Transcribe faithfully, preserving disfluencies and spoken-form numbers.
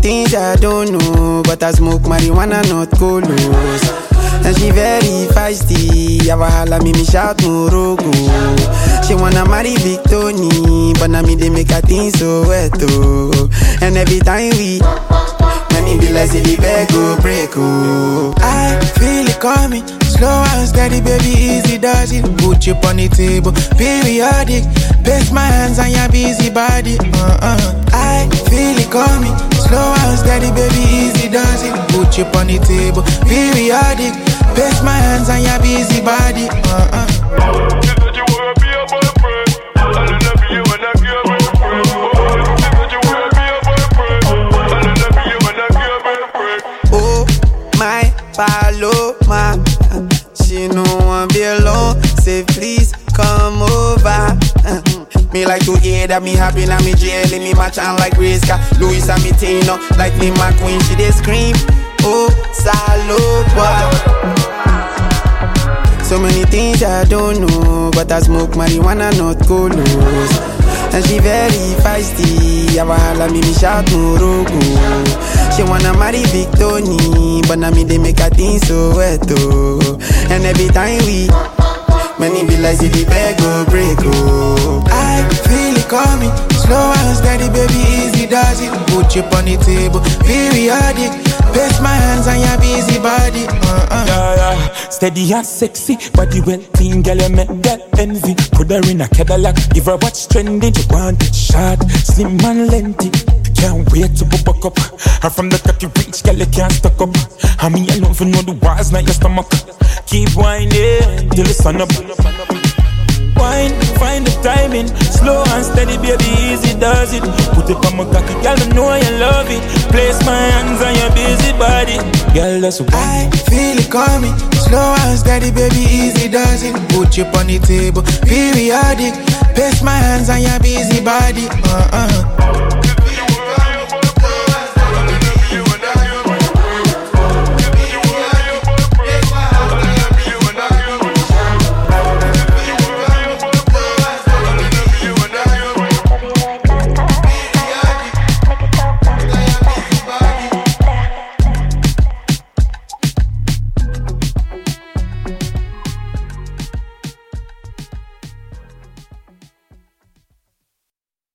things I don't know, but I smoke marijuana, not colos. And she very feisty, have a holla, me me shout Morogo. She wanna marry Big Tony, but now me they make her thing so wet, oh. And every time we, money be like the bag go break, oh. I feel it coming, slow and steady, baby, easy does it. Put you on the table, periodic. Place my hands on your busy body, uh-uh. I feel it coming, slow and steady, baby, easy does it. Put you on the table, periodic. Place my hands on your busy body, uh-uh. You said you wanna be a boyfriend, I'll never be you when I get a boyfriend. You said you wanna be a boyfriend, I'll never be you when I get a boyfriend. Oh, my Paloma, she no want be alone. Say please come over. Uh, me like to hear that me happy and me jelly, me match on like Rizka, Louis and me Tino, like me McQueen, she dey scream. Oh, Saloba. So many things I don't know, but I smoke marijuana, not colos. And she very feisty, have a holla, me me shout Morogo. She wanna marry Big Tony, but now me they make her thing so wet, oh. And every time we, many be like the bag go break, oh. I feel it coming, slow and steady, baby, easy does it. Put you on the table, periodic. Place my hands on your busy body, uh-uh. Yeah, yeah. Steady and sexy, body well clean, girl, you make that envy. Put her in a Cadillac, give her what's trending. You want it short, slim and lengthy. Can't wait to go back up. Her from the cocky reach, girl, you can't stuck up. And me alone for know the walls, not your stomach. Keep whining till the sun up. Wine, find the timing. Slow and steady, baby, easy does it. Put it on my cocky, girl, I know you love it. Place my hands on your busy body, girl, that's why I feel it coming, slow and steady, baby, easy does it. Put you on the table, periodic. Place my hands on your busy body, uh-uh.